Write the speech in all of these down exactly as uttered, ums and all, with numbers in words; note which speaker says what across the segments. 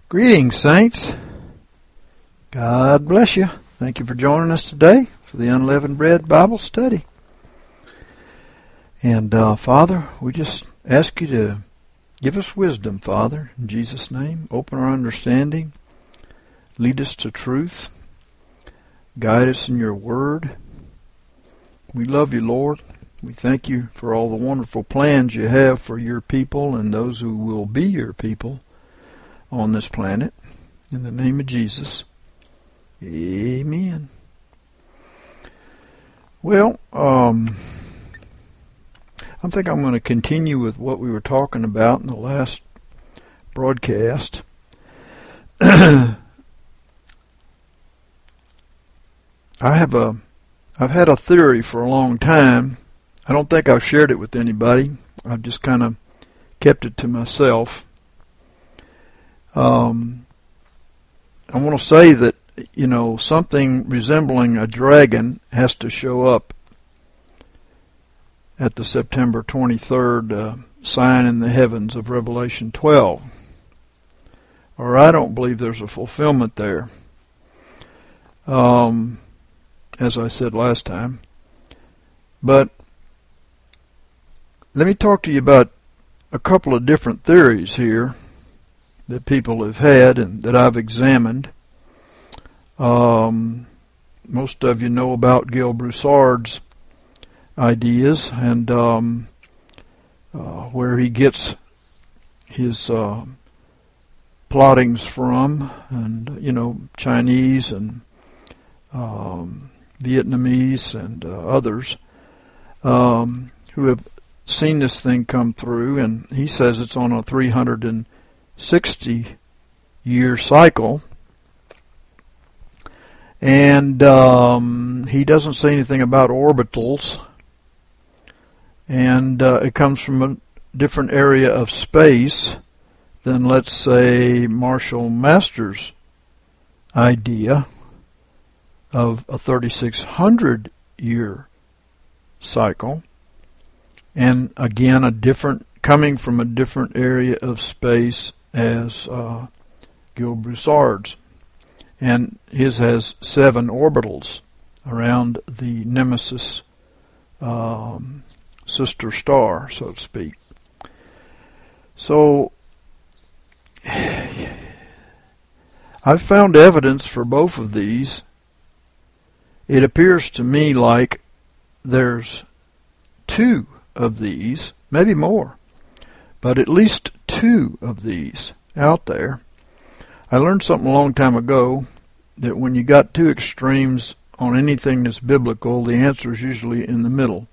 Speaker 1: Greetings, saints. God bless you. Thank you for joining us today for the Unleavened Bread Bible Study. And, uh, Father, we just ask you to give us wisdom, Father, in Jesus' name. Open our understanding. Lead us to truth. Guide us in your word. We love you, Lord. We thank you for all the wonderful plans you have for your people and those who will be your people on this planet. In the name of Jesus. Amen. Well, um, I think I'm going to continue with what we were talking about in the last broadcast. I have a, I've had a theory for a long time. I don't think I've shared it with anybody. I've just kind of kept it to myself. Um, I want to say that, you know, something resembling a dragon has to show up at the September twenty-third uh, sign in the heavens of Revelation twelve. Or I don't believe there's a fulfillment there. Um, as I said last time. But let me talk to you about a couple of different theories here that people have had and that I've examined. Um, most of you know about Gil Broussard's ideas and um, uh, where he gets his uh, plottings from, and you know, Chinese and um, Vietnamese and uh, others um, who have seen this thing come through, and he says it's on a three hundred sixty year cycle. And um, he doesn't say anything about orbitals. And uh, it comes from a different area of space than, let's say, Marshall Masters' idea of a thirty-six hundred year cycle. And again, a different, coming from a different area of space as uh, Gil Broussard's. And his has seven orbitals around the Nemesis um, sister star, so to speak. So, I've found evidence for both of these. It appears to me like there's two of these, maybe more, but at least two of these out there. I learned something a long time ago, that when you got two extremes on anything that's biblical, the answer is usually in the middle.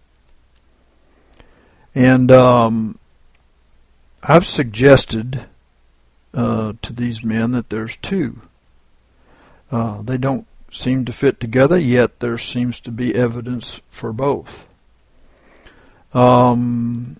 Speaker 1: And um, I've suggested uh, to these men that there's two. Uh, they don't seem to fit together, yet there seems to be evidence for both. Um,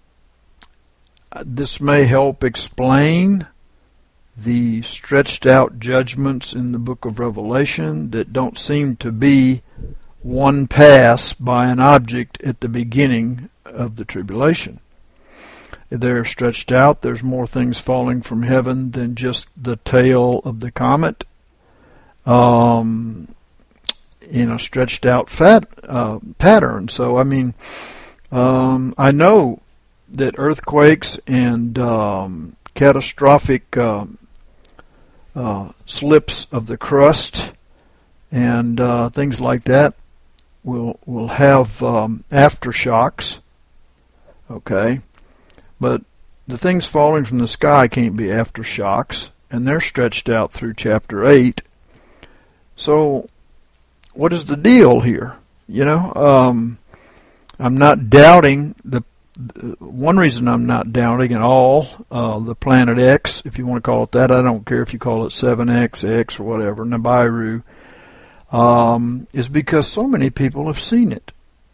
Speaker 1: this may help explain the stretched out judgments in the book of Revelation that don't seem to be one pass by an object at the beginning of the tribulation. They're stretched out. There's more things falling from heaven than just the tail of the comet um, in a stretched out fat, uh, pattern. So, I mean, um, I know that earthquakes and um, catastrophic uh, Uh, slips of the crust and uh, things like that will will have um, aftershocks. Okay, but the things falling from the sky can't be aftershocks, and they're stretched out through chapter eight. So, what is the deal here? You know, um, I'm not doubting the. One reason I'm not doubting at all uh, the Planet X, if you want to call it that, I don't care if you call it seven X, X, or whatever, Nibiru, um, is because so many people have seen it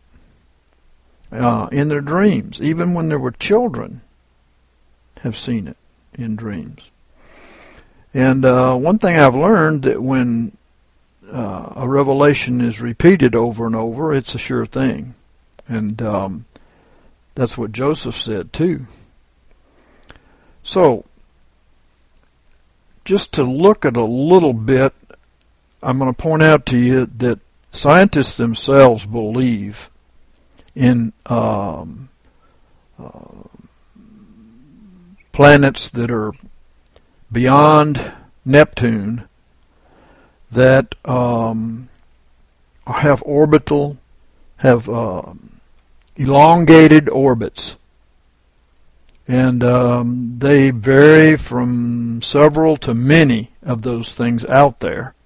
Speaker 1: uh, in their dreams. Even when there were children, have seen it in dreams. And uh, one thing I've learned, that when uh, a revelation is repeated over and over, it's a sure thing. And um, that's what Joseph said too. So, just to look at a little bit, I'm going to point out to you that scientists themselves believe in um, uh, planets that are beyond Neptune that um, have orbital, have uh, elongated orbits. And um, they vary from several to many of those things out there.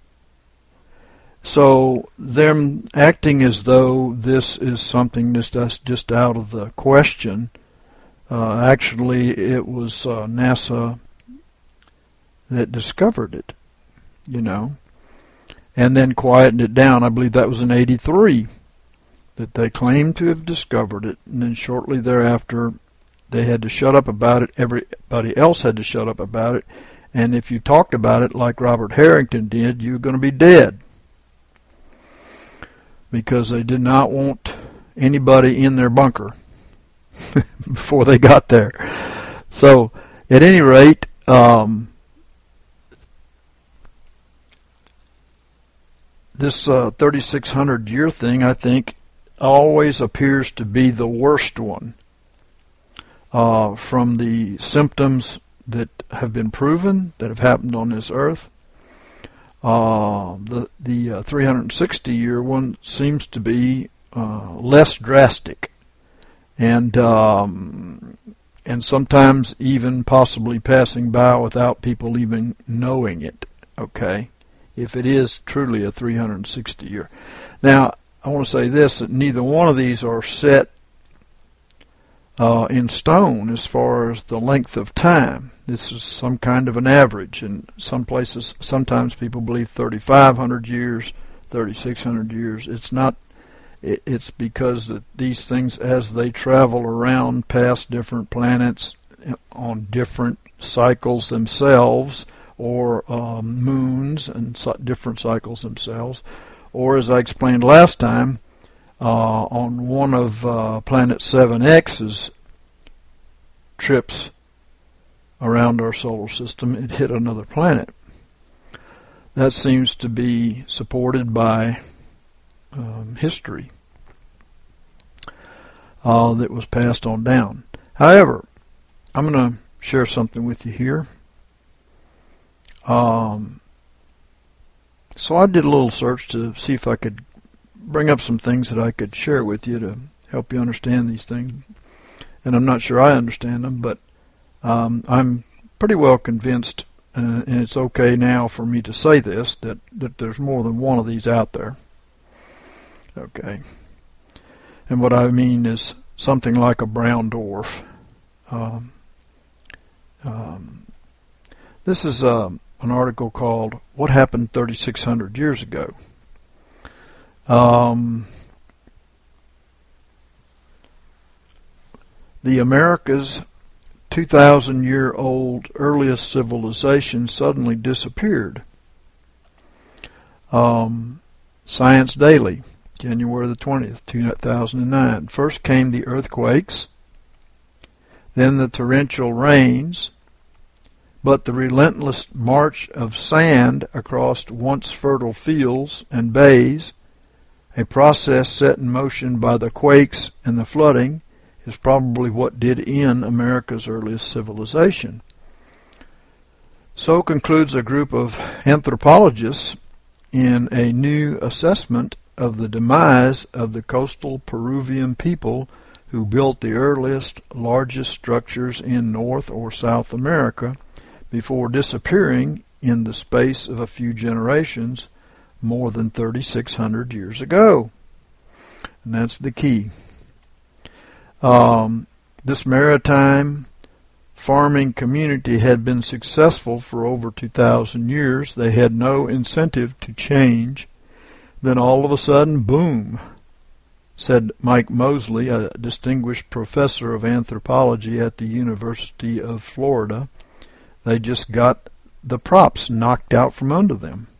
Speaker 1: So them acting as though this is something that's just out of the question. Uh, actually, it was uh, NASA that discovered it, you know, and then quietened it down. I believe that was in eighty-three that they claimed to have discovered it, and then shortly thereafter they had to shut up about it. Everybody else had to shut up about it. And if you talked about it like Robert Harrington did, you were going to be dead. Because they did not want anybody in their bunker before they got there. So, at any rate, um, this uh, thirty-six hundred year thing, I think, always appears to be the worst one. Uh, from the symptoms that have been proven that have happened on this earth, uh, the the uh, three hundred sixty year one seems to be uh, less drastic, and um, and sometimes even possibly passing by without people even knowing it. Okay, if it is truly a three hundred sixty year. Now I want to say this: that neither one of these are set Uh, in stone as far as the length of time. This is some kind of an average. In some places, sometimes people believe thirty-five hundred years, thirty-six hundred years. It's not. It, it's because that these things, as they travel around past different planets on different cycles themselves, or um, moons and so different cycles themselves, or as I explained last time, Uh, on one of uh, Planet seven X's trips around our solar system, it hit another planet. That seems to be supported by um, history uh, that was passed on down. However, I'm going to share something with you here. Um, so I did a little search to see if I could bring up some things that I could share with you to help you understand these things. And I'm not sure I understand them, but um, I'm pretty well convinced, uh, and it's okay now for me to say this, that, that there's more than one of these out there. Okay. And what I mean is something like a brown dwarf. Um, um, this is um, an article called What Happened thirty-six hundred Years Ago? Um, the America's two thousand year old earliest civilization suddenly disappeared. Um, Science Daily, January the twentieth, two thousand nine. First came the earthquakes, then the torrential rains, but the relentless march of sand across once fertile fields and bays, a process set in motion by the quakes and the flooding, is probably what did end America's earliest civilization. So concludes a group of anthropologists in a new assessment of the demise of the coastal Peruvian people who built the earliest, largest structures in North or South America before disappearing in the space of a few generations more than thirty-six hundred years ago. And that's the key. Um, this maritime farming community had been successful for over two thousand years. They had no incentive to change. Then all of a sudden, boom, said Mike Mosley, a distinguished professor of anthropology at the University of Florida. They just got the props knocked out from under them.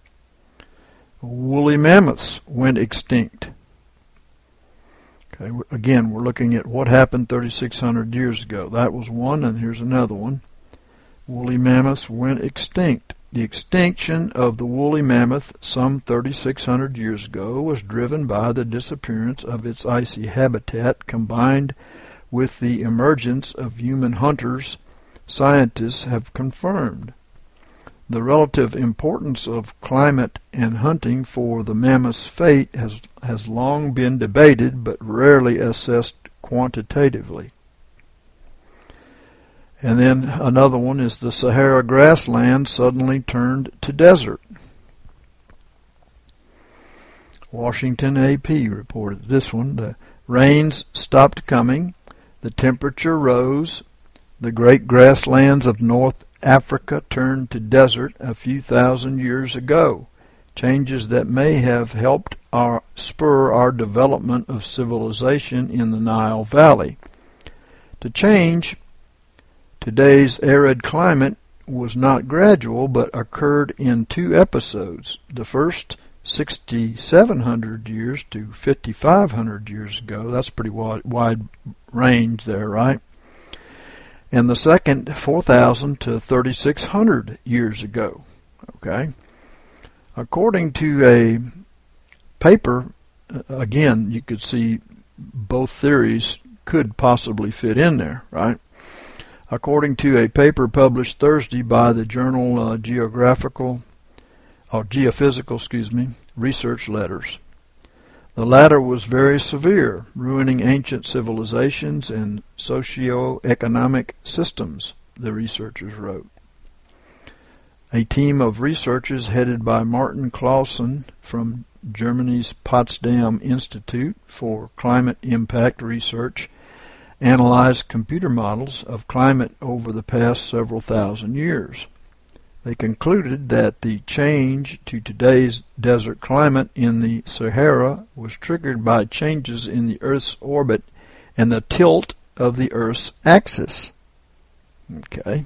Speaker 1: Woolly mammoths went extinct. Okay, again, we're looking at what happened thirty-six hundred years ago. That was one, and here's another one. woolly mammoths went extinct. The extinction of the woolly mammoth some thirty-six hundred years ago was driven by the disappearance of its icy habitat combined with the emergence of human hunters, scientists have confirmed. The relative importance of climate and hunting for the mammoth's fate has, has long been debated but rarely assessed quantitatively. And then another one is the Sahara grassland suddenly turned to desert. Washington A P reported this one. The rains stopped coming. The temperature rose. The great grasslands of North Africa turned to desert a few thousand years ago. Changes that may have helped our, spur our development of civilization in the Nile Valley. To change today's arid climate was not gradual, but occurred in two episodes. The first, sixty-seven hundred years to fifty-five hundred years ago. That's pretty wide, wide range there, right? And the second, four thousand to thirty-six hundred years ago. Okay? According to a paper, again, you could see both theories could possibly fit in there, right? According to a paper published Thursday by the journal uh, Geographical, or Geophysical, excuse me, Research Letters. The latter was very severe, ruining ancient civilizations and socio-economic systems, the researchers wrote. A team of researchers headed by Martin Clausen from Germany's Potsdam Institute for Climate Impact Research analyzed computer models of climate over the past several thousand years. They concluded that the change to today's desert climate in the Sahara was triggered by changes in the Earth's orbit and the tilt of the Earth's axis. Okay.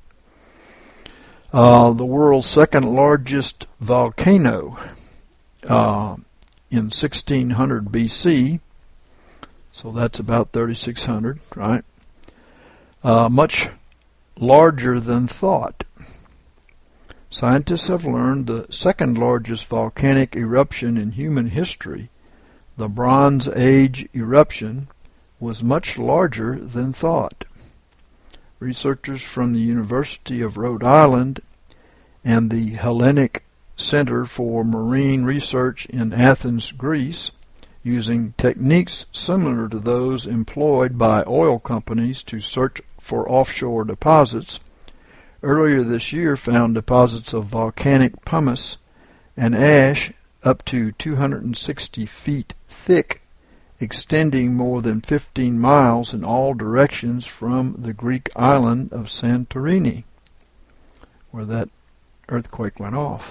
Speaker 1: Uh, the world's second largest volcano uh, in sixteen hundred B C, so that's about thirty-six hundred, right? Uh, much larger than thought. Scientists have learned the second largest volcanic eruption in human history, the Bronze Age eruption, was much larger than thought. Researchers from the University of Rhode Island and the Hellenic Center for Marine Research in Athens, Greece, using techniques similar to those employed by oil companies to search for offshore deposits, earlier this year found deposits of volcanic pumice and ash up to two hundred sixty feet thick, extending more than fifteen miles in all directions from the Greek island of Santorini, where that earthquake went off.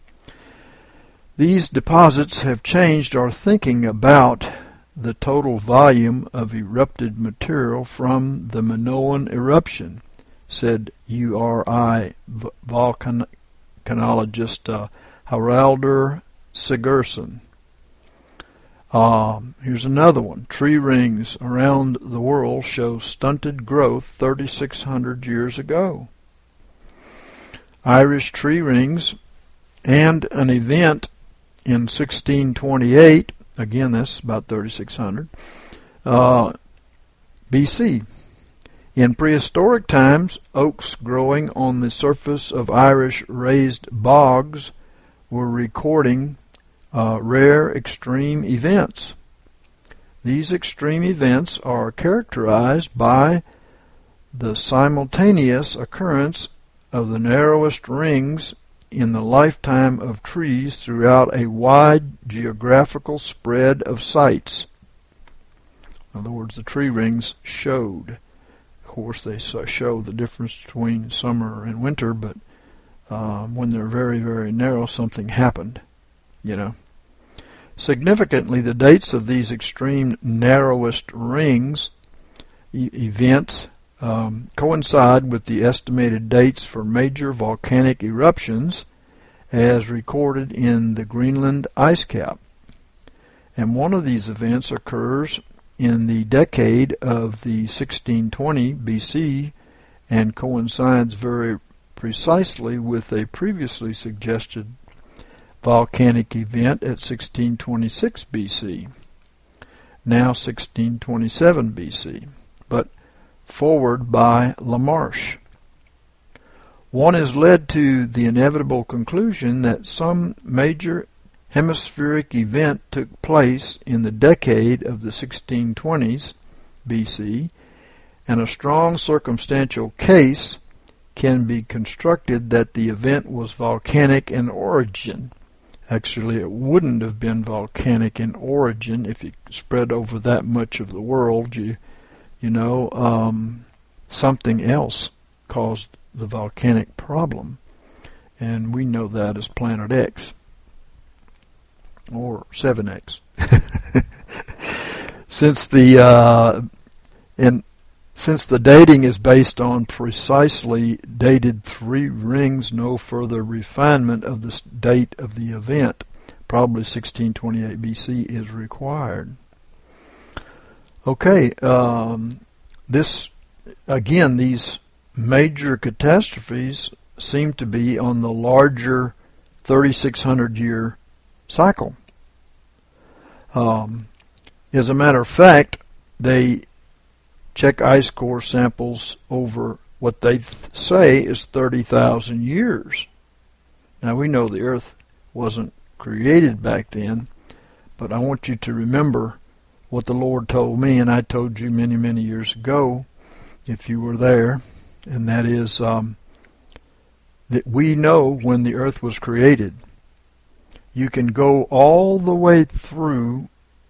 Speaker 1: These deposits have changed our thinking about the total volume of erupted material from the Minoan eruption, said U R I volcanologist uh, Haraldur Sigurðsson. Um, here's another one. Tree rings around the world show stunted growth thirty-six hundred years ago. Irish tree rings and an event in sixteen twenty-eight, again that's about thirty-six hundred, uh, B C. In prehistoric times, oaks growing on the surface of Irish raised bogs were recording uh, rare extreme events. These extreme events are characterized by the simultaneous occurrence of the narrowest rings in the lifetime of trees throughout a wide geographical spread of sites. In other words, the tree rings showed. Of course, they show the difference between summer and winter, but um, when they're very, very narrow, something happened, you know. Significantly, the dates of these extreme narrowest rings e events um, coincide with the estimated dates for major volcanic eruptions as recorded in the Greenland ice cap. And one of these events occurs in the decade of the sixteen twenty B C and coincides very precisely with a previously suggested volcanic event at sixteen twenty-six B C, now sixteen twenty-seven B C, but forward by Lamarche. One is led to the inevitable conclusion that some major hemispheric event took place in the decade of the sixteen twenties B C, and a strong circumstantial case can be constructed that the event was volcanic in origin. Actually, it wouldn't have been volcanic in origin if it spread over that much of the world. You, you know, um, something else caused the volcanic problem, and we know that as Planet X, or seven X. Since the uh, in Since the dating is based on precisely dated three rings, no further refinement of the date of the event, probably sixteen twenty-eight B C, is required. Okay, um, this again, these major catastrophes seem to be on the larger thirty-six hundred year cycle. Um, as a matter of fact, they check ice core samples over what they th- say is thirty thousand years. Now, we know the Earth wasn't created back then, but I want you to remember what the Lord told me, and I told you many, many years ago, if you were there, and that is um, that we know when the Earth was created. You can go all the way through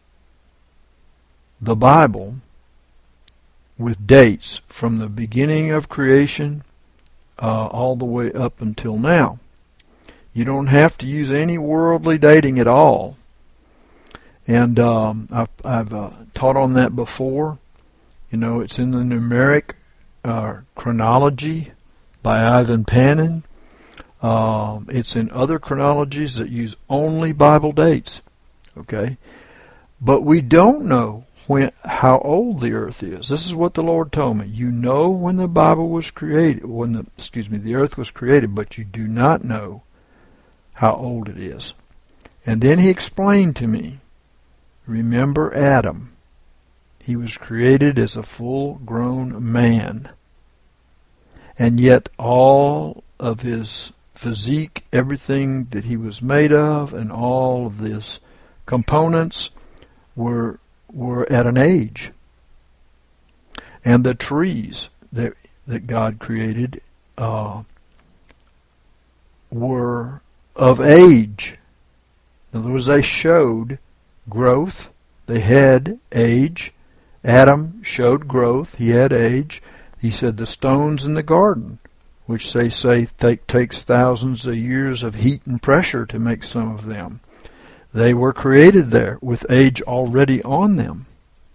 Speaker 1: the Bible with dates from the beginning of creation uh, all the way up until now. You don't have to use any worldly dating at all. And um, I've, I've uh, taught on that before. You know, it's in the numeric uh, chronology by Ivan Panin. Um, it's in other chronologies that use only Bible dates. Okay? But we don't know when how old the earth is. This is what the Lord told me. You know when the Bible was created, when the excuse me, the earth was created, but you do not know how old it is. And then he explained to me, remember Adam. He was created as a full-grown man. And yet all of his physique, everything that he was made of, and all of his components were were at an age. And the trees that that God created uh, were of age. In other words, they showed growth. They had age. Adam showed growth. He had age. He said the stones in the garden, which they say take, takes thousands of years of heat and pressure to make some of them, they were created there with age already on them.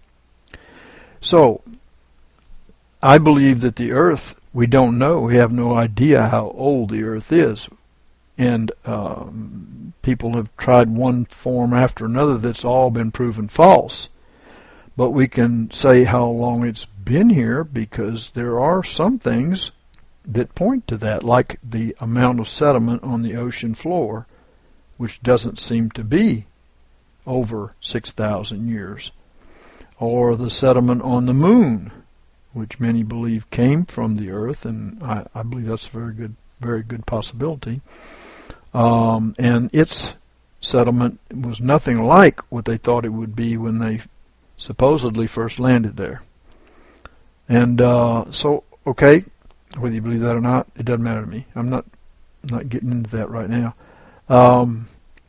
Speaker 1: So, I believe that the earth, we don't know. We have no idea how old the earth is. And um, people have tried one form after another that's all been proven false. But we can say how long it's been here because there are some things that point to that, like the amount of sediment on the ocean floor, which doesn't seem to be over six thousand years, or the sediment on the moon, which many believe came from the earth, and I, I believe that's a very good, very good possibility. Um, and its sediment was nothing like what they thought it would be when they supposedly first landed there. And uh, so, okay, whether you believe that or not, it doesn't matter to me. I'm not, not getting into that right now. Um,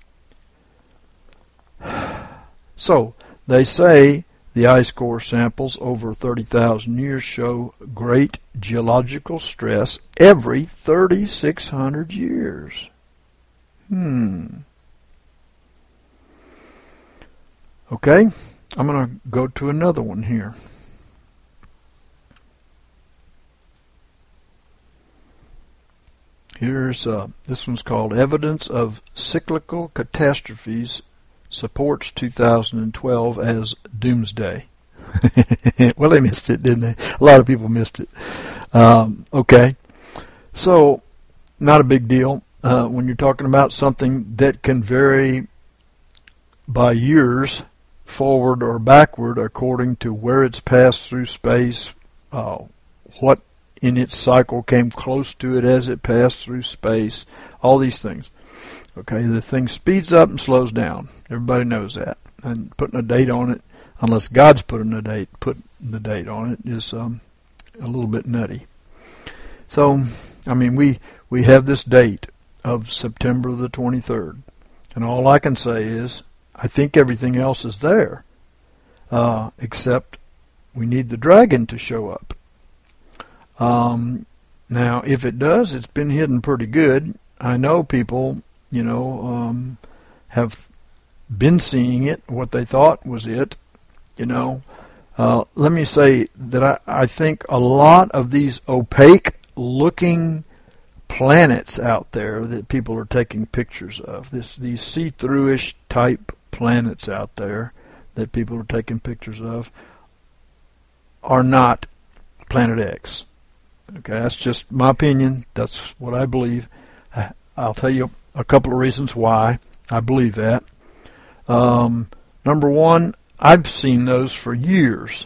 Speaker 1: so, they say the ice core samples over thirty thousand years show great geological stress every thirty-six hundred years. Hmm. Okay, I'm going to go to another one here. Here's uh, this one's called Evidence of Cyclical Catastrophes Supports two thousand twelve as Doomsday. Well, they missed it, didn't they? A lot of people missed it. Um, okay. So, not a big deal. Uh, when you're talking about something that can vary by years, forward or backward, according to where it's passed through space, uh, what in its cycle came close to it as it passed through space, all these things. Okay, the thing speeds up and slows down. Everybody knows that. And putting a date on it, unless God's putting a date, putting the date on it, is um, a little bit nutty. So, I mean, we, we have this date of September the twenty-third. And all I can say is, I think everything else is there, uh, except we need the dragon to show up. Um, now, if it does, it's been hidden pretty good. I know people, you know, um, have been seeing it, what they thought was it, you know. Uh, let me say that I, I think a lot of these opaque-looking planets out there that people are taking pictures of, this these see-through-ish type planets out there that people are taking pictures of, are not Planet X. Okay, that's just my opinion. That's what I believe. I'll tell you a couple of reasons why I believe that. Um, number one, I've seen those for years.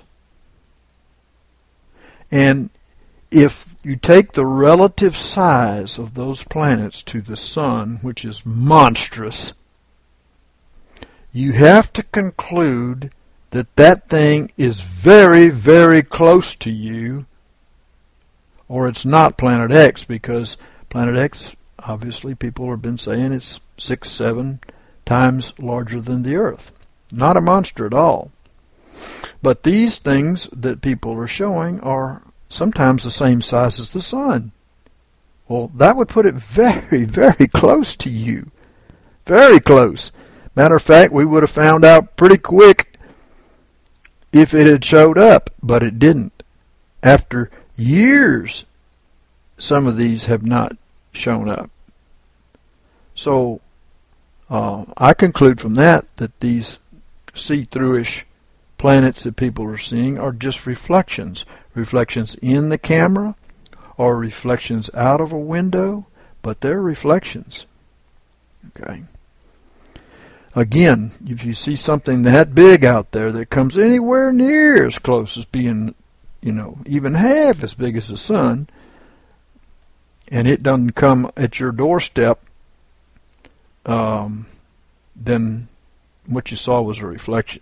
Speaker 1: And if you take the relative size of those planets to the sun, which is monstrous, you have to conclude that that thing is very, very close to you, or it's not Planet X, because Planet X, obviously, people have been saying it's six, seven times larger than the Earth. Not a monster at all. But these things that people are showing are sometimes the same size as the sun. Well, that would put it very, very close to you. Very close. Matter of fact, we would have found out pretty quick if it had showed up, but it didn't. After years, some of these have not shown up. So uh, I conclude from that that these see-through-ish planets that people are seeing are just reflections. Reflections in the camera or reflections out of a window, but they're reflections. Okay. Again, if you see something that big out there that comes anywhere near as close as being, you know, even half as big as the sun, and it doesn't come at your doorstep, um, then what you saw was a reflection.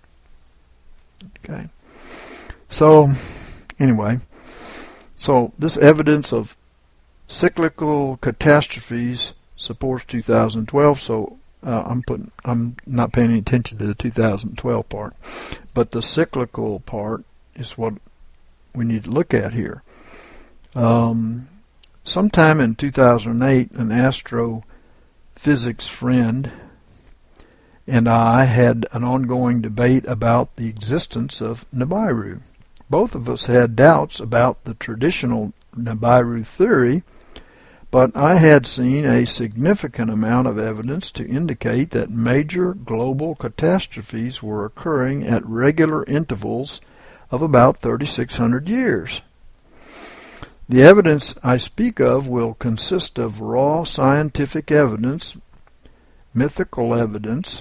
Speaker 1: Okay. So, anyway, so this evidence of cyclical catastrophes supports two thousand twelve, so uh, I'm putting, I'm not paying any attention to the two thousand twelve part, but the cyclical part is what we need to look at here. Um, sometime in two thousand eight, an astrophysics friend and I had an ongoing debate about the existence of Nibiru. Both of us had doubts about the traditional Nibiru theory, but I had seen a significant amount of evidence to indicate that major global catastrophes were occurring at regular intervals of about thirty-six hundred years. The evidence I speak of will consist of raw scientific evidence, mythical evidence,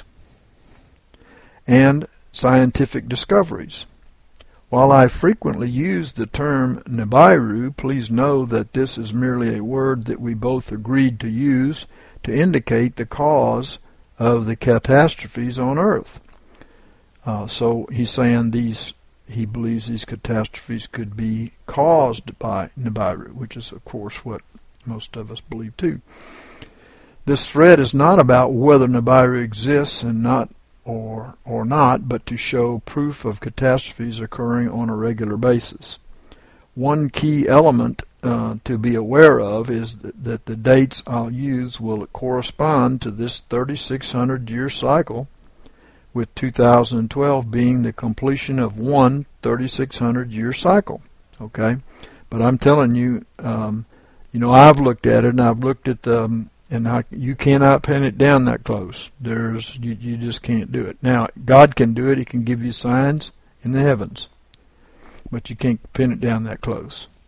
Speaker 1: and scientific discoveries. While I frequently use the term Nibiru, please know that this is merely a word that we both agreed to use to indicate the cause of the catastrophes on Earth. Uh, so he's saying these, he believes these catastrophes could be caused by Nibiru, which is, of course, what most of us believe too. This thread is not about whether Nibiru exists and not or or not, but to show proof of catastrophes occurring on a regular basis. One key element uh, to be aware of is that, that the dates I'll use will correspond to this thirty-six hundred year cycle, with two thousand twelve being the completion of one thirty-six hundred year cycle. Okay, but I'm telling you, um, you know, I've looked at it, and I've looked at the um, and I, you cannot pin it down that close. There's you, you just can't do it. Now, God can do it. He can give you signs in the heavens, but you can't pin it down that close.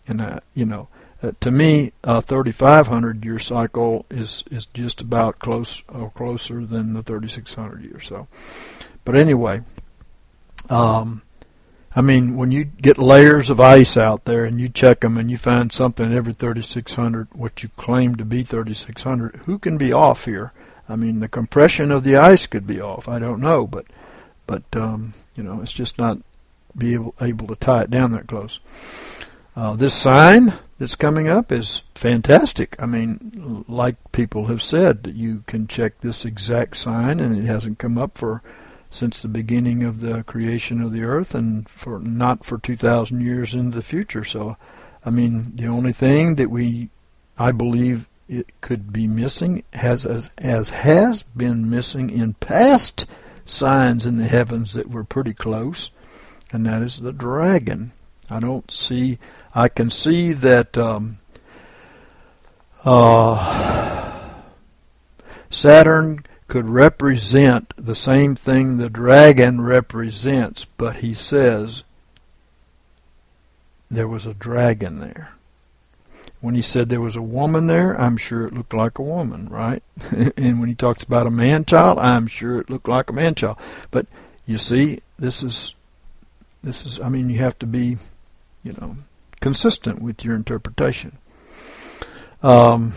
Speaker 1: And uh, you know, uh, to me, a thirty-five hundred year cycle is is just about close or closer than the thirty-six hundred year. So, but anyway, um, I mean, when you get layers of ice out there and you check them and you find something every thirty-six hundred, what you claim to be thirty-six hundred, who can be off here? I mean, the compression of the ice could be off. I don't know, but but um, you know, it's just not be able able to tie it down that close. Uh, this sign that's coming up is fantastic. I mean, like people have said, you can check this exact sign, and it hasn't come up for since the beginning of the creation of the earth, and for not for two thousand years into the future. So, I mean, the only thing that we, I believe, it could be missing, has as as has been missing in past signs in the heavens that were pretty close, and that is the dragon. I don't see. I can see that um, uh, Saturn could represent the same thing the dragon represents, but he says there was a dragon there. When he said there was a woman there, I'm sure it looked like a woman, right? And when he talks about a man-child, I'm sure it looked like a man-child. But you see, this is, this is. I mean, you have to be, you know, consistent with your interpretation. Um,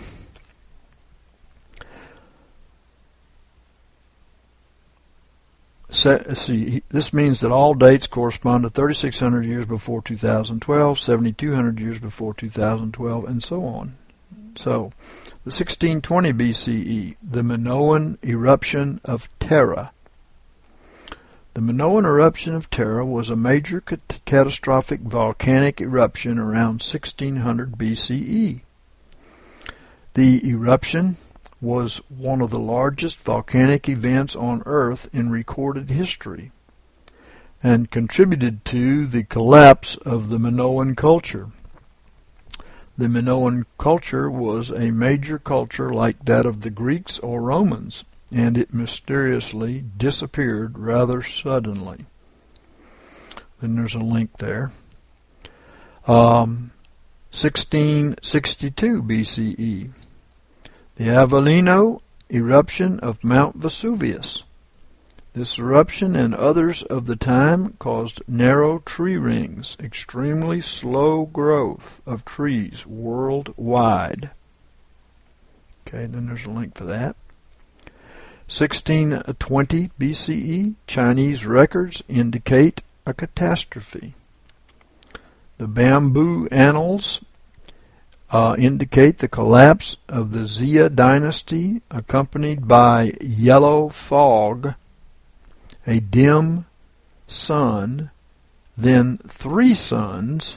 Speaker 1: see, this means that all dates correspond to thirty-six hundred years before two thousand twelve, seventy-two hundred years before two thousand twelve, and so on. So, the sixteen twenty B C E, the Minoan eruption of Terra. The Minoan eruption of Terra was a major cat- catastrophic volcanic eruption around sixteen hundred B C E. The eruption was one of the largest volcanic events on Earth in recorded history, and contributed to the collapse of the Minoan culture. The Minoan culture was a major culture like that of the Greeks or Romans, and it mysteriously disappeared rather suddenly. Then there's a link there. Um, sixteen sixty-two B C E. The Avellino eruption of Mount Vesuvius. This eruption and others of the time caused narrow tree rings, extremely slow growth of trees worldwide. Okay, then there's a link for that. sixteen twenty B C E, Chinese records indicate a catastrophe. The Bamboo Annals uh, indicate the collapse of the Xia dynasty, accompanied by yellow fog, a dim sun, then three suns,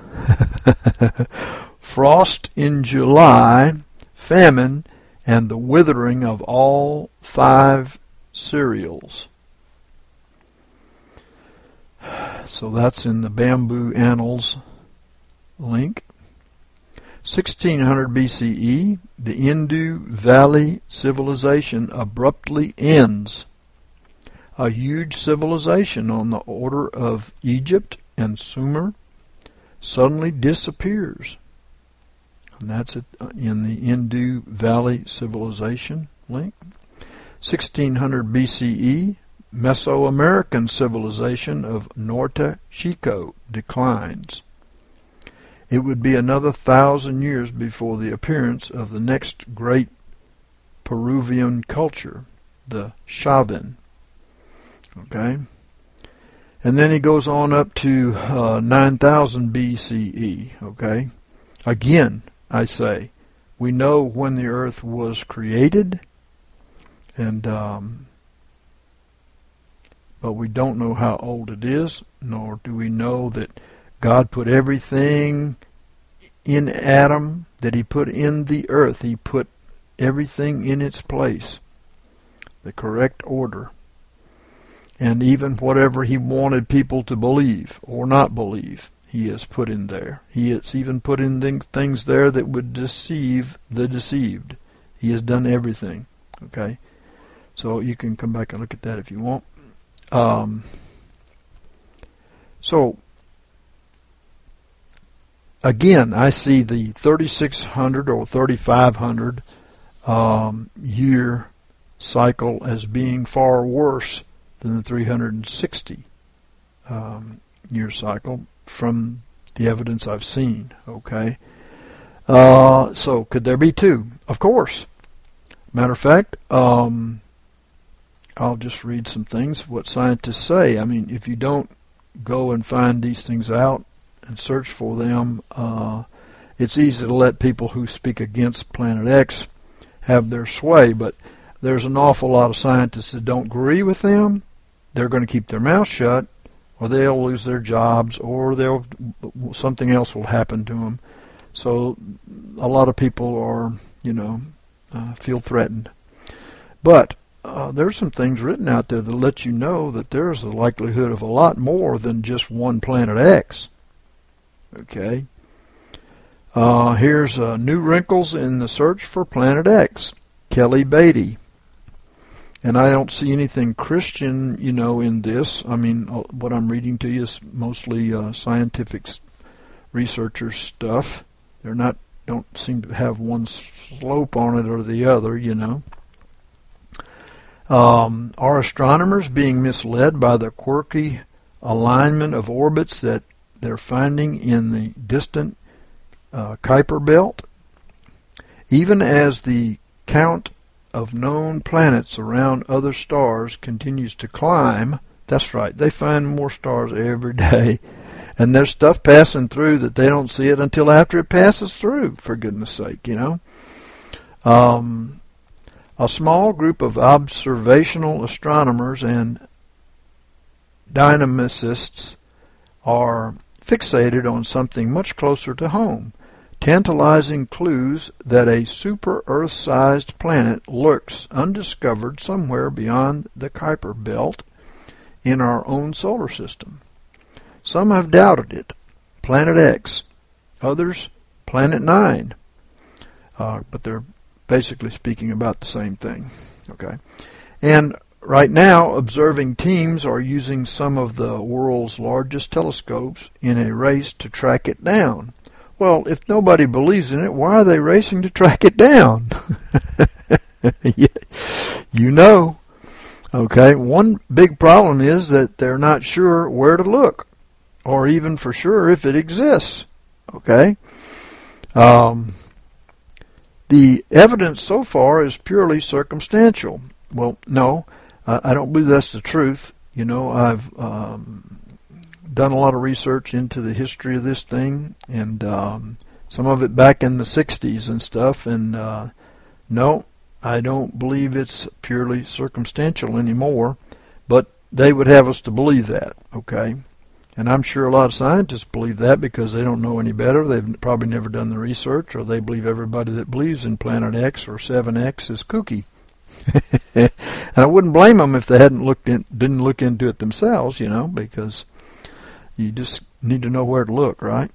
Speaker 1: frost in July, famine, and the withering of all five cereals. So that's in the Bamboo Annals link. sixteen hundred B C E, the Indus Valley civilization abruptly ends. A huge civilization on the order of Egypt and Sumer suddenly disappears. And that's it in the Indus Valley civilization link. sixteen hundred B C E, Mesoamerican civilization of Norte Chico declines. It would be another thousand years before the appearance of the next great Peruvian culture, the Chavín. Okay? And then he goes on up to uh, nine thousand B C E. Okay? Again, I say, we know when the earth was created, and um, but we don't know how old it is, nor do we know that God put everything in Adam that he put in the earth. He put everything in its place, the correct order. And even whatever he wanted people to believe or not believe, he has put in there. He has even put in things there that would deceive the deceived. He has done everything. Okay? So you can come back and look at that if you want. Um, so, again, I see the thirty-six hundred or thirty-five hundred um, year cycle as being far worse than the three hundred sixty um, year cycle from the evidence I've seen. Okay, uh, so could there be two? Of course. Matter of fact, um, I'll just read some things what scientists say. I mean, if you don't go and find these things out and search for them, uh, it's easy to let people who speak against Planet X have their sway, but there's an awful lot of scientists that don't agree with them. They're going to keep their mouth shut, or they'll lose their jobs, or they'll something else will happen to them. So a lot of people are, you know, uh, feel threatened. But uh, there's some things written out there that let you know that there's a likelihood of a lot more than just one Planet X. Okay. Uh, here's uh, new wrinkles in the search for Planet X. Kelly Beatty. And I don't see anything Christian, you know, in this. I mean, what I'm reading to you is mostly uh, scientific researcher stuff. They're not, don't seem to have one slope on it or the other, you know. Um, are astronomers being misled by the quirky alignment of orbits that they're finding in the distant uh, Kuiper belt? Even as the count of known planets around other stars continues to climb, that's right, they find more stars every day, and there's stuff passing through that they don't see it until after it passes through, for goodness sake, you know. Um, a small group of observational astronomers and dynamicists are fixated on something much closer to home, tantalizing clues that a super-Earth-sized planet lurks undiscovered somewhere beyond the Kuiper belt in our own solar system. Some have doubted it, Planet X, others Planet Nine, uh, but they're basically speaking about the same thing. Okay, and right now, observing teams are using some of the world's largest telescopes in a race to track it down. Well, if nobody believes in it, why are they racing to track it down? You know. Okay, one big problem is that they're not sure where to look, or even for sure if it exists. Okay. Um, the evidence so far is purely circumstantial. Well, no, I, I don't believe that's the truth. You know, I've um, done a lot of research into the history of this thing, and um, some of it back in the sixties and stuff, and uh, no, I don't believe it's purely circumstantial anymore, but they would have us to believe that, okay? And I'm sure a lot of scientists believe that because they don't know any better. They've probably never done the research, or they believe everybody that believes in Planet X or seven X is kooky. And I wouldn't blame them if they hadn't looked in, didn't look into it themselves, you know, because you just need to know where to look, right?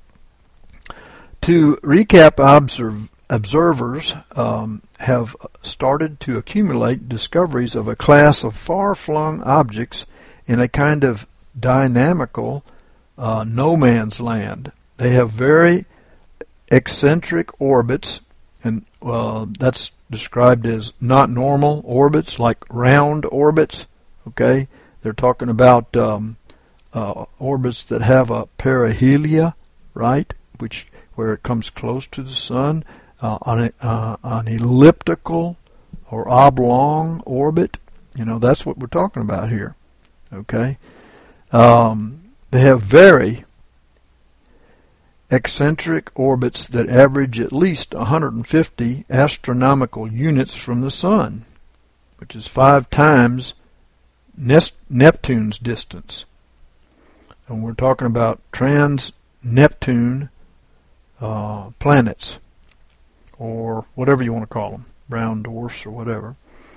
Speaker 1: To recap, observe, observers um, have started to accumulate discoveries of a class of far-flung objects in a kind of dynamical uh, no man's land. They have very eccentric orbits, and uh, that's described as not normal orbits, like round orbits. Okay, they're talking about um, uh, orbits that have a perihelia, right, which where it comes close to the sun, uh, on a, uh, an elliptical or oblong orbit. You know, that's what we're talking about here. Okay. Um, they have very eccentric orbits that average at least one hundred fifty astronomical units from the sun, which is five times Neptune's distance. And we're talking about trans-Neptune uh, planets, or whatever you want to call them, brown dwarfs or whatever,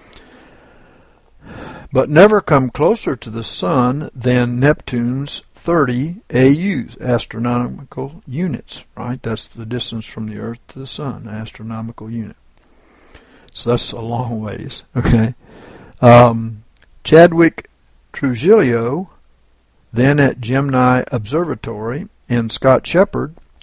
Speaker 1: but never come closer to the sun than Neptune's thirty A U's, astronomical units, right? That's the distance from the Earth to the sun, astronomical unit. So that's a long ways, okay? Um, Chadwick Trujillo, then at Gemini Observatory, and Scott Shepard,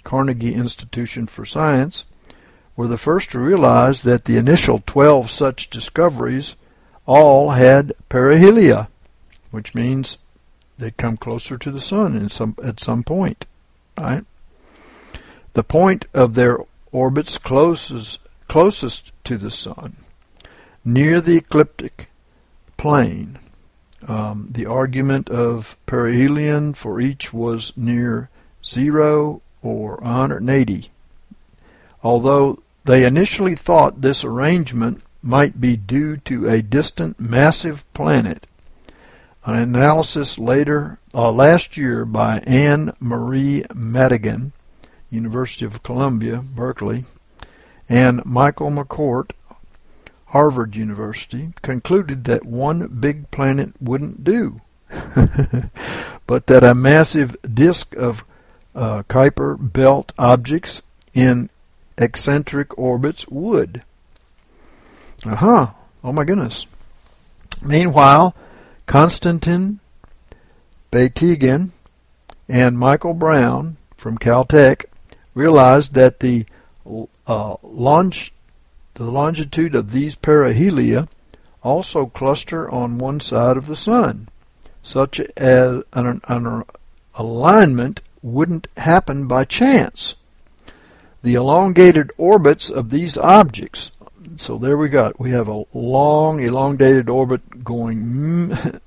Speaker 1: Carnegie Institution for Science, were the first to realize that the initial twelve such discoveries all had perihelia, which means they come closer to the sun in some, at some point. Right? The point of their orbits closest, closest to the sun, near the ecliptic plane. Um, the argument of perihelion for each was near zero or one hundred eighty. Although they initially thought this arrangement might be due to a distant massive planet, an analysis later uh, last year by Anne Marie Madigan, University of Columbia, Berkeley, and Michael McCourt, Harvard University, concluded that one big planet wouldn't do, but that a massive disk of uh, Kuiper belt objects in eccentric orbits would. Uh-huh. Oh my goodness. Meanwhile, Konstantin Batygin and Michael Brown from Caltech realized that the uh, longe The longitude of these perihelia also cluster on one side of the sun, such as an, an alignment wouldn't happen by chance. The elongated orbits of these objects, so there we got, we have a long elongated orbit going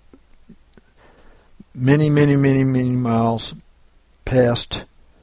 Speaker 1: many, many, many, many miles past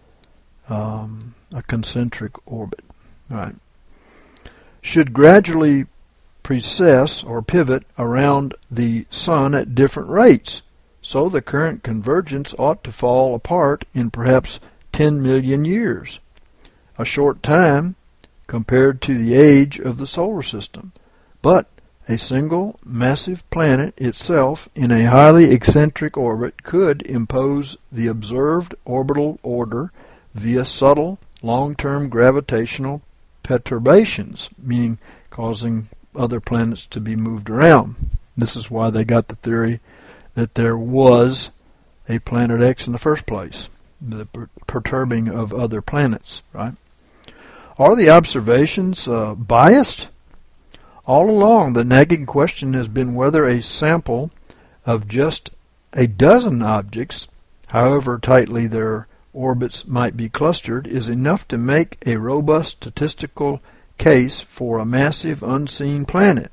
Speaker 1: um, a concentric orbit. All right. Should gradually precess or pivot around the sun at different rates, so the current convergence ought to fall apart in perhaps ten million years, a short time compared to the age of the solar system. But a single massive planet itself in a highly eccentric orbit could impose the observed orbital order via subtle long-term gravitational perturbations, meaning causing other planets to be moved around. This is why they got the theory that there was a planet X in the first place, the per perturbing of other planets, right? Are the observations uh, biased? All along, the nagging question has been whether a sample of just a dozen objects, however tightly their orbits might be clustered, is enough to make a robust statistical case for a massive unseen planet.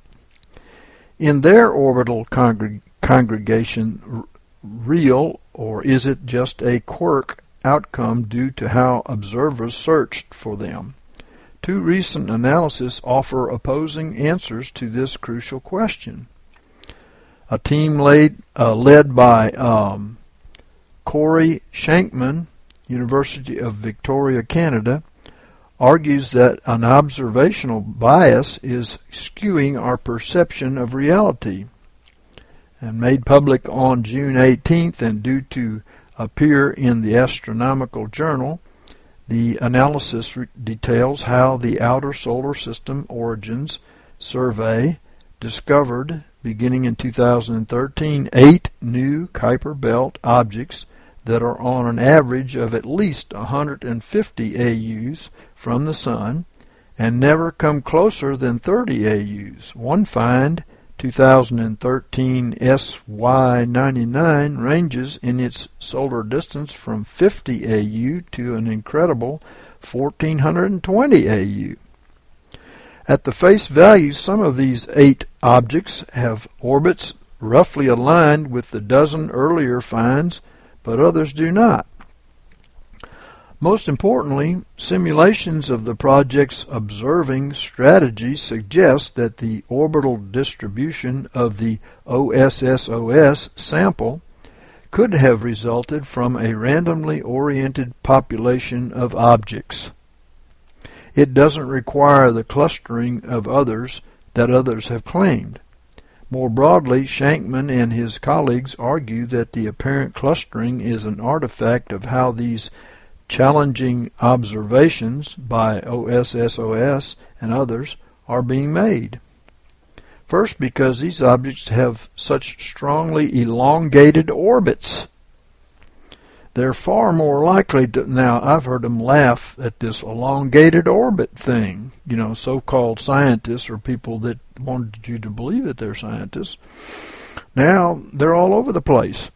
Speaker 1: In their orbital congreg congregation real, or is it just a quirk outcome due to how observers searched for them? Two recent analyses offer opposing answers to this crucial question. A team laid, uh, led by um, Corey Shankman, University of Victoria, Canada, argues that an observational bias is skewing our perception of reality. And made public on June eighteenth and due to appear in the Astronomical Journal, the analysis details how the Outer Solar System Origins Survey discovered, beginning in two thousand thirteen, eight new Kuiper Belt objects that are on an average of at least one hundred fifty A U's from the Sun and never come closer than thirty A U's. One find, two thousand thirteen S Y ninety-nine, ranges in its solar distance from fifty A U to an incredible one thousand four hundred twenty A U. At the face value, some of these eight objects have orbits roughly aligned with the dozen earlier finds, but others do not. Most importantly, simulations of the project's observing strategy suggest that the orbital distribution of the O S S O S sample could have resulted from a randomly oriented population of objects. It doesn't require the clustering of others that others have claimed. More broadly, Shankman and his colleagues argue that the apparent clustering is an artifact of how these challenging observations by O S S O S and others are being made. First, because these objects have such strongly elongated orbits. they're far more likely to, now I've heard them laugh at this elongated orbit thing, you know, so-called scientists or people that wanted you to believe that they're scientists. Now they're all over the place.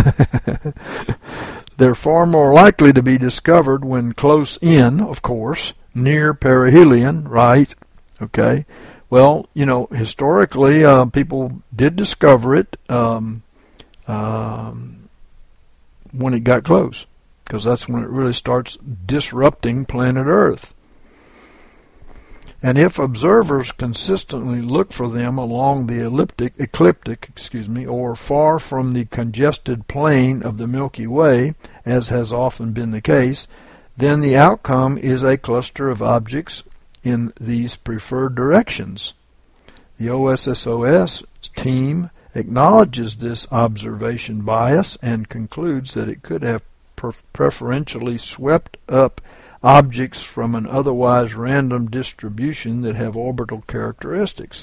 Speaker 1: They're far more likely to be discovered when close in, of course, near perihelion, right? Okay. Well, you know, historically, uh, people did discover it um, um, when it got close, because that's when it really starts disrupting planet Earth. And if observers consistently look for them along the elliptic, ecliptic, excuse me, or far from the congested plane of the Milky Way, as has often been the case, then the outcome is a cluster of objects in these preferred directions. The O S S O S team acknowledges this observation bias and concludes that it could have preferentially swept up objects from an otherwise random distribution that have orbital characteristics.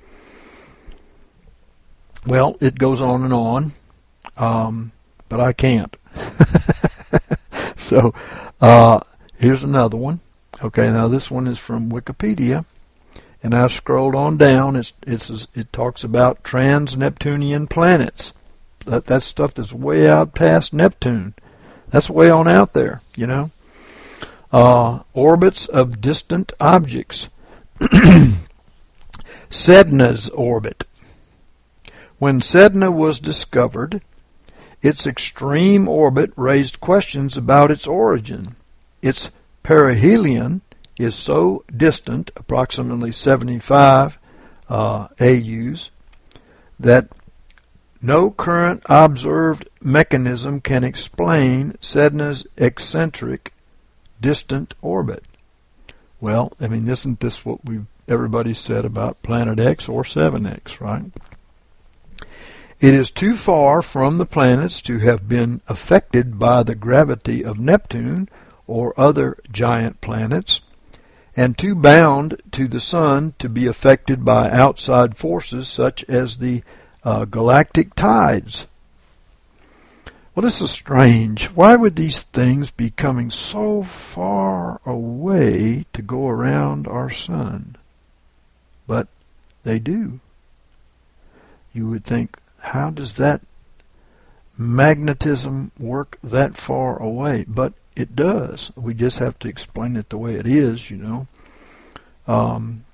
Speaker 1: Well, it goes on and on, um, but I can't. So uh, here's another one. Okay, now this one is from Wikipedia, and I've scrolled on down. It's, it's it talks about trans-Neptunian planets. That that's stuff that's way out past Neptune. That's way on out there, you know. Uh, orbits of distant objects. Sedna's orbit. When Sedna was discovered, its extreme orbit raised questions about its origin. Its perihelion is so distant, approximately seventy-five uh, A U's, that no current observed mechanism can explain Sedna's eccentric distant orbit. Well, I mean, isn't this what we everybody said about Planet X or seven X, right? It is too far from the planets to have been affected by the gravity of Neptune or other giant planets, and too bound to the sun to be affected by outside forces such as the uh, galactic tides. Well, this is strange. Why would these things be coming so far away to go around our sun? But they do. You would think, how does that magnetism work that far away? But it does. We just have to explain it the way it is, you know. Um,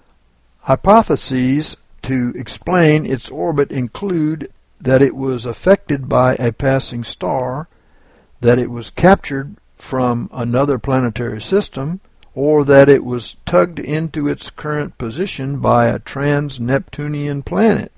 Speaker 1: hypotheses to explain its orbit include that it was affected by a passing star, that it was captured from another planetary system, or that it was tugged into its current position by a trans-Neptunian planet.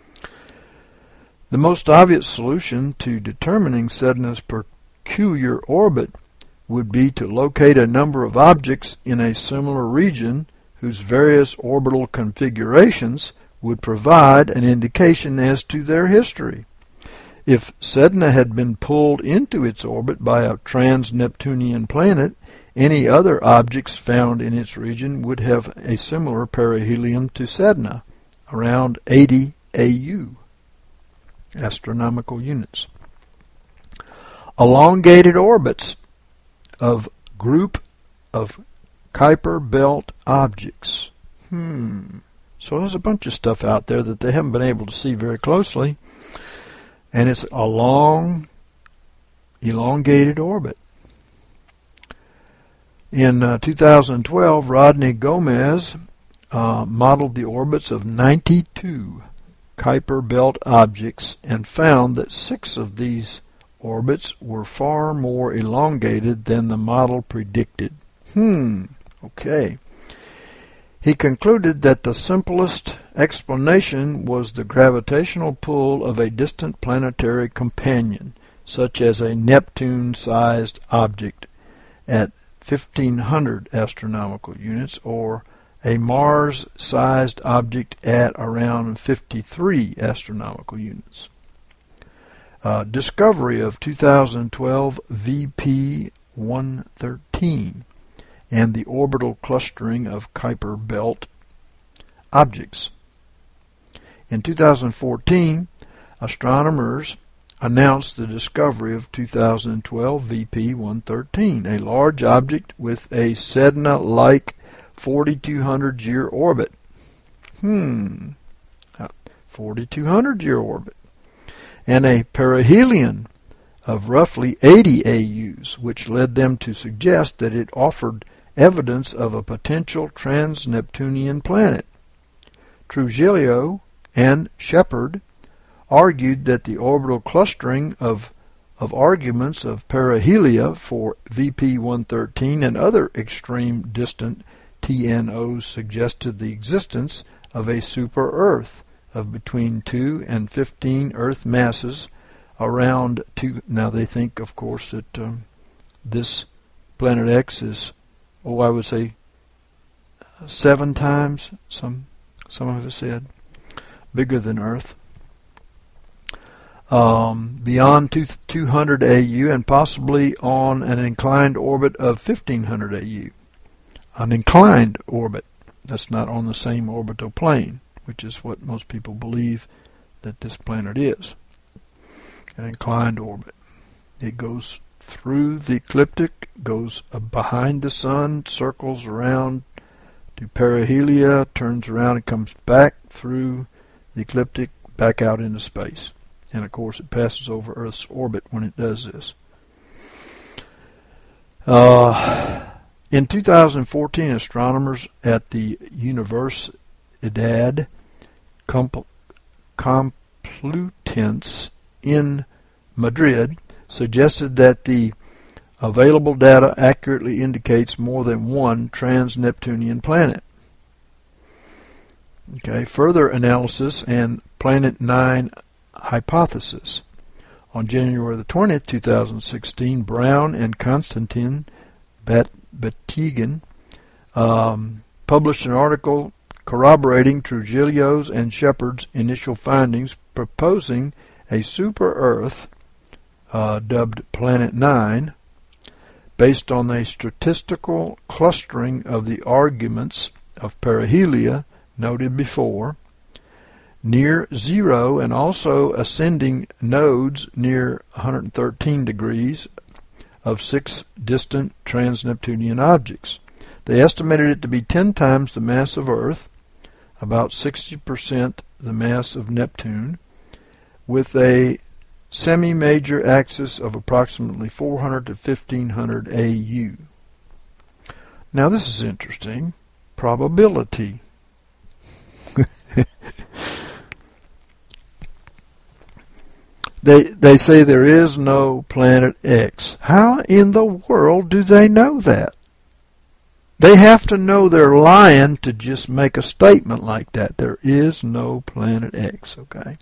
Speaker 1: The most obvious solution to determining Sedna's peculiar orbit would be to locate a number of objects in a similar region whose various orbital configurations would provide an indication as to their history. If Sedna had been pulled into its orbit by a trans-Neptunian planet, any other objects found in its region would have a similar perihelion to Sedna, around eighty A U, astronomical units. Elongated orbits of group of Kuiper belt objects. Hmm. So there's a bunch of stuff out there that they haven't been able to see very closely, and it's a long, elongated orbit. In uh, two thousand twelve, Rodney Gomez uh, modeled the orbits of ninety-two Kuiper belt objects and found that six of these orbits were far more elongated than the model predicted. Hmm, okay. He concluded that the simplest explanation was the gravitational pull of a distant planetary companion, such as a Neptune-sized object at fifteen hundred astronomical units, or a Mars-sized object at around fifty-three astronomical units. Uh, discovery of two thousand twelve V P one thirteen and the orbital clustering of Kuiper belt objects. In two thousand fourteen, astronomers announced the discovery of two thousand twelve V P one thirteen, a large object with a Sedna-like forty-two hundred year orbit. Hmm, forty-two hundred year orbit. And a perihelion of roughly eighty A Us, which led them to suggest that it offered evidence of a potential trans-Neptunian planet. Trujillo and Shepard argued that the orbital clustering of, of arguments of perihelia for V P one thirteen and other extreme distant T N Os suggested the existence of a super-Earth of between two and fifteen Earth masses around two. Now they think, of course, that um, this planet X is, oh, I would say seven times, some some of us said, bigger than Earth. Um, beyond two hundred A U and possibly on an inclined orbit of fifteen hundred A U. An inclined orbit. That's not on the same orbital plane, which is what most people believe that this planet is. An inclined orbit. It goes through the ecliptic, goes behind the sun, circles around to perihelia, turns around and comes back through the ecliptic, back out into space. And of course it passes over Earth's orbit when it does this. Uh, in two thousand fourteen, astronomers at the Universidad Complutense in Madrid suggested that the available data accurately indicates more than one trans-Neptunian planet. Okay, further analysis and Planet nine hypothesis. On January the twentieth, two thousand sixteen, Brown and Konstantin Batygin um, published an article corroborating Trujillo's and Shepard's initial findings, proposing a super-Earth uh, dubbed Planet nine, based on a statistical clustering of the arguments of perihelia noted before, near zero and also ascending nodes near one hundred thirteen degrees of six distant trans-Neptunian objects. They estimated it to be ten times the mass of Earth, about sixty percent the mass of Neptune, with a semi-major axis of approximately four hundred to fifteen hundred A U. Now this is interesting. Probability. They they say there is no planet X. How in the world do they know that? They have to know they're lying to just make a statement like that. There is no planet X, okay?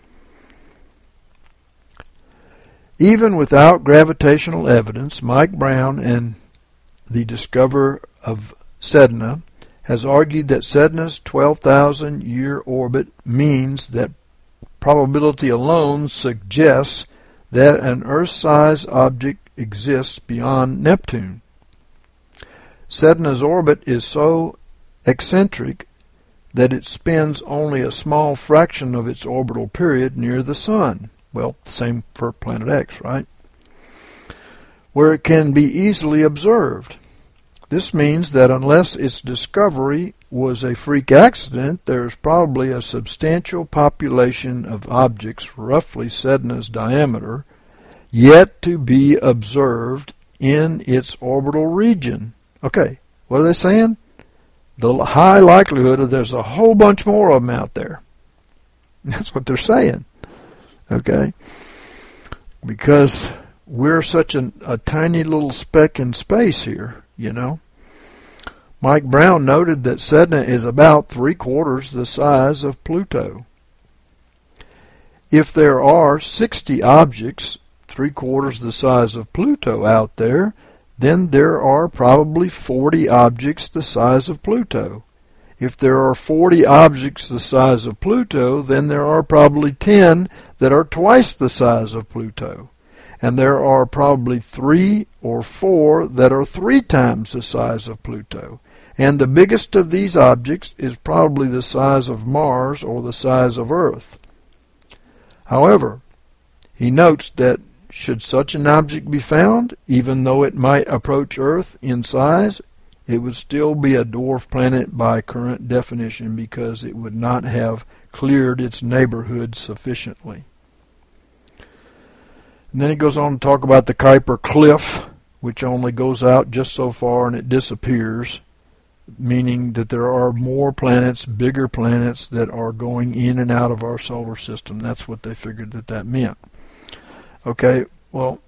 Speaker 1: Even without gravitational evidence, Mike Brown and the discoverer of Sedna has argued that Sedna's twelve thousand year orbit means that probability alone suggests that an Earth-sized object exists beyond Neptune. Sedna's orbit is so eccentric that it spends only a small fraction of its orbital period near the Sun. Well, same for Planet X, right? Where it can be easily observed. This means that unless its discovery was a freak accident, there is probably a substantial population of objects roughly Sedna's diameter yet to be observed in its orbital region. Okay, what are they saying? The high likelihood of there's a whole bunch more of them out there. That's what they're saying. Okay? Because we're such an, a tiny little speck in space here, you know. Mike Brown noted that Sedna is about three-quarters the size of Pluto. If there are sixty objects, three-quarters the size of Pluto out there, then there are probably forty objects the size of Pluto. If there are forty objects the size of Pluto, then there are probably ten that are twice the size of Pluto. And there are probably three or four that are three times the size of Pluto. And the biggest of these objects is probably the size of Mars or the size of Earth. However, He notes that should such an object be found, even though it might approach Earth in size, it would still be a dwarf planet by current definition because it would not have cleared its neighborhood sufficiently. And then he goes on to talk about the Kuiper Cliff, which only goes out just so far and it disappears, meaning that there are more planets, bigger planets, that are going in and out of our solar system. That's what they figured that that meant. Okay, well,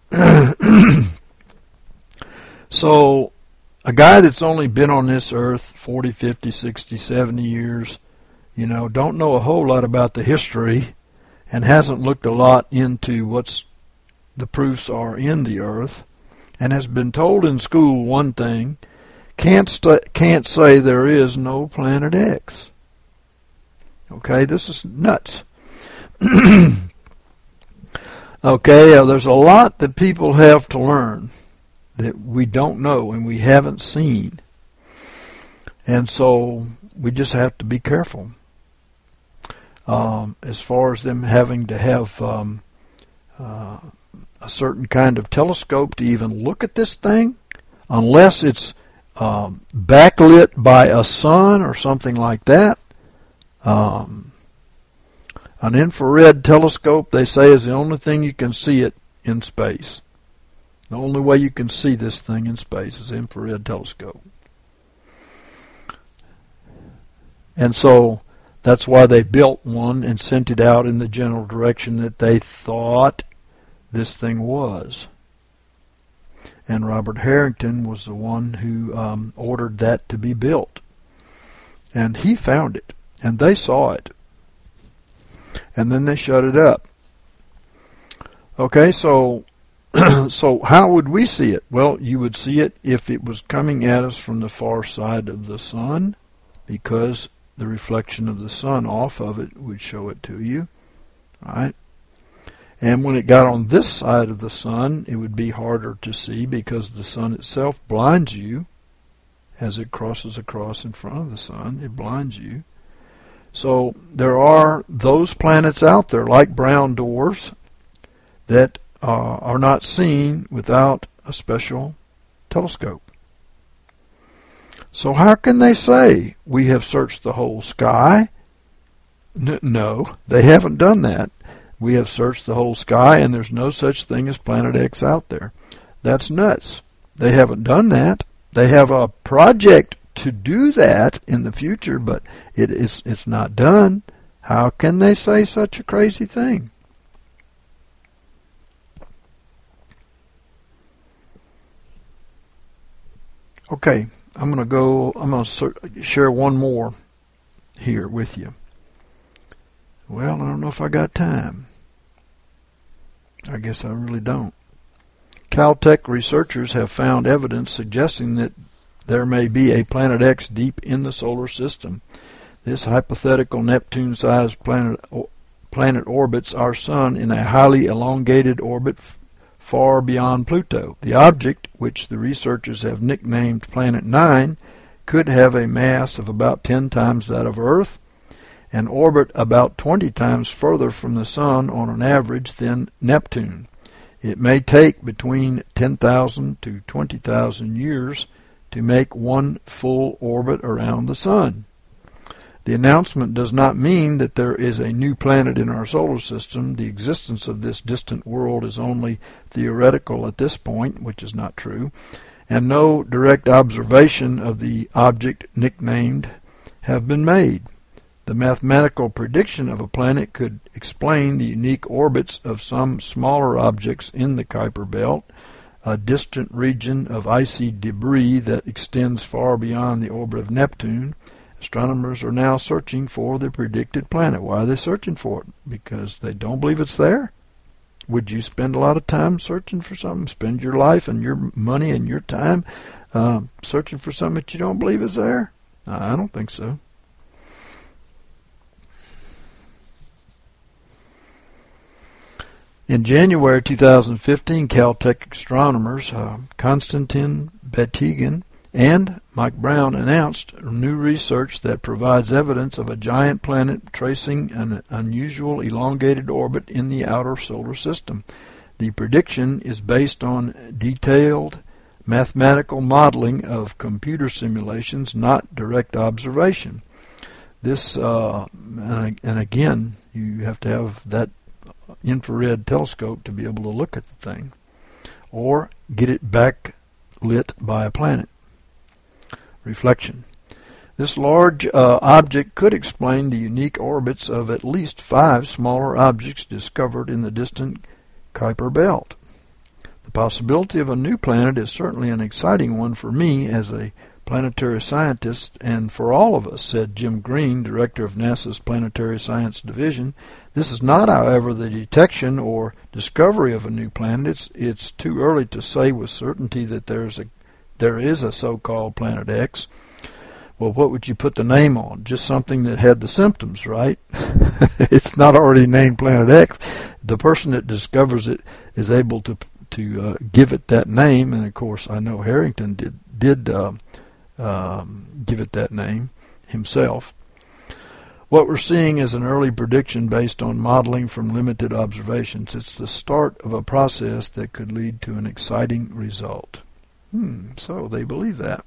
Speaker 1: so a guy that's only been on this earth forty, fifty, sixty, seventy years, you know, don't know a whole lot about the history and hasn't looked a lot into what's the proofs are in the earth, and has been told in school one thing, can't st- can't say there is no Planet X. Okay, this is nuts. Okay, uh, there's a lot that people have to learn that we don't know and we haven't seen. And so we just have to be careful. Um, as far as them having to have um, uh, a certain kind of telescope to even look at this thing, unless it's um, backlit by a sun or something like that. Um, An infrared telescope, they say, is the only thing you can see it in space. The only way you can see this thing in space is infrared telescope. And so that's why they built one and sent it out in the general direction that they thought this thing was. And Robert Harrington was the one who um, ordered that to be built. And he found it, and they saw it. And then they shut it up. Okay, so so how would we see it? Well, you would see it if it was coming at us from the far side of the sun, because the reflection of the sun off of it would show it to you, right? And when it got on this side of the sun, it would be harder to see because the sun itself blinds you as it crosses across in front of the sun. It blinds you. So there are those planets out there, like brown dwarfs, that uh, are not seen without a special telescope. So how can they say we have searched the whole sky? N- no, they haven't done that. We have searched the whole sky, and there's no such thing as Planet X out there. That's nuts. They haven't done that. They have a project to do that in the future, but it is it's not done. How can they say such a crazy thing? Okay, I'm going to go, I'm going to share one more here with you. Well, I don't know if I got time. I guess I really don't. Caltech researchers have found evidence suggesting that there may be a Planet X deep in the solar system. This hypothetical Neptune-sized planet, planet orbits our Sun in a highly elongated orbit f- far beyond Pluto. The object, which the researchers have nicknamed Planet Nine, could have a mass of about ten times that of Earth and orbit about twenty times further from the Sun on an average than Neptune. It may take between ten thousand to twenty thousand years to make one full orbit around the Sun. The announcement does not mean that there is a new planet in our solar system. The existence of this distant world is only theoretical at this point, which is not true, and no direct observation of the object nicknamed have been made. The mathematical prediction of a planet could explain the unique orbits of some smaller objects in the Kuiper Belt, a distant region of icy debris that extends far beyond the orbit of Neptune. Astronomers are now searching for the predicted planet. Why are they searching for it? Because they don't believe it's there? Would you spend a lot of time searching for something? Spend your life and your money and your time uh, searching for something that you don't believe is there? I don't think so. In January two thousand fifteen, Caltech astronomers uh, Konstantin Batygin and Mike Brown announced new research that provides evidence of a giant planet tracing an unusual elongated orbit in the outer solar system. The prediction is based on detailed mathematical modeling of computer simulations, not direct observation. This, uh, and, and again, you have to have that infrared telescope to be able to look at the thing, or get it backlit by a planet. Reflection. This large uh, object could explain the unique orbits of at least five smaller objects discovered in the distant Kuiper Belt. The possibility of a new planet is certainly an exciting one for me as a planetary scientist, and for all of us, said Jim Green, director of NASA's Planetary Science Division. This is not, however, the detection or discovery of a new planet. It's, it's too early to say with certainty that there's a there is a so-called Planet X. Well, what would you put the name on? Just something that had the symptoms, right? It's not already named Planet X. The person that discovers it is able to to uh, give it that name, and of course, I know Harrington did did uh, um, give it that name himself. What we're seeing is an early prediction based on modeling from limited observations. It's the start of a process that could lead to an exciting result. Hmm, so they believe that.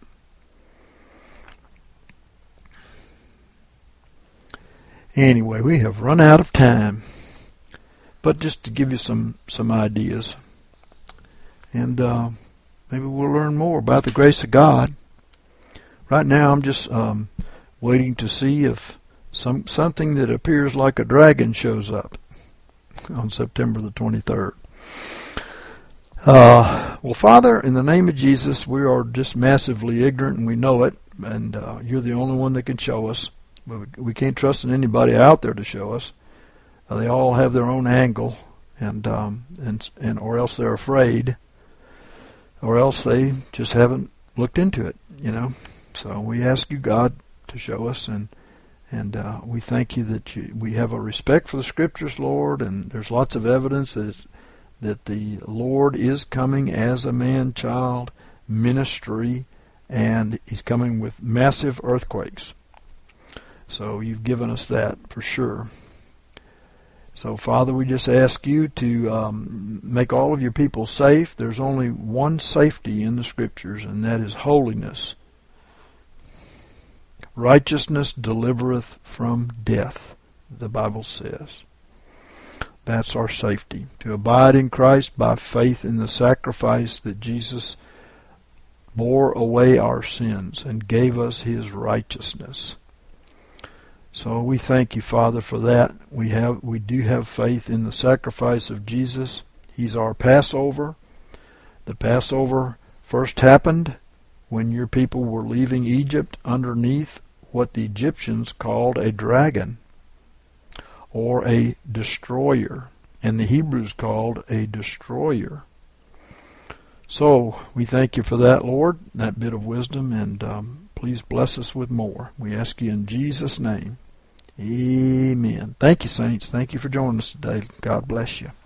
Speaker 1: Anyway, we have run out of time. But just to give you some, some ideas. And uh, maybe we'll learn more about the grace of God. Right now I'm just um, waiting to see if some something that appears like a dragon shows up on September the twenty-third. Uh, well, Father, in the name of Jesus, we are just massively ignorant, and we know it, and uh, you're the only one that can show us. But we can't trust in anybody out there to show us. Uh, they all have their own angle, and um, and and or else they're afraid, or else they just haven't looked into it, you know. So we ask you, God, to show us, and and uh, we thank you that you, we have a respect for the Scriptures, Lord, and there's lots of evidence that it's, that the Lord is coming as a man-child ministry, and He's coming with massive earthquakes. So you've given us that for sure. So, Father, we just ask you to um, make all of your people safe. There's only one safety in the Scriptures, and that is holiness. Righteousness delivereth from death, the Bible says. That's our safety, to abide in Christ by faith in the sacrifice that Jesus bore away our sins and gave us His righteousness. So we thank you, Father, for that. We have, we do have faith in the sacrifice of Jesus. He's our Passover. The Passover first happened when your people were leaving Egypt underneath what the Egyptians called a dragon, or a destroyer, and the Hebrews called a destroyer. So we thank you for that, Lord, that bit of wisdom, and um, please bless us with more. We ask you in Jesus' name. Amen. Thank you, saints. Thank you for joining us today. God bless you.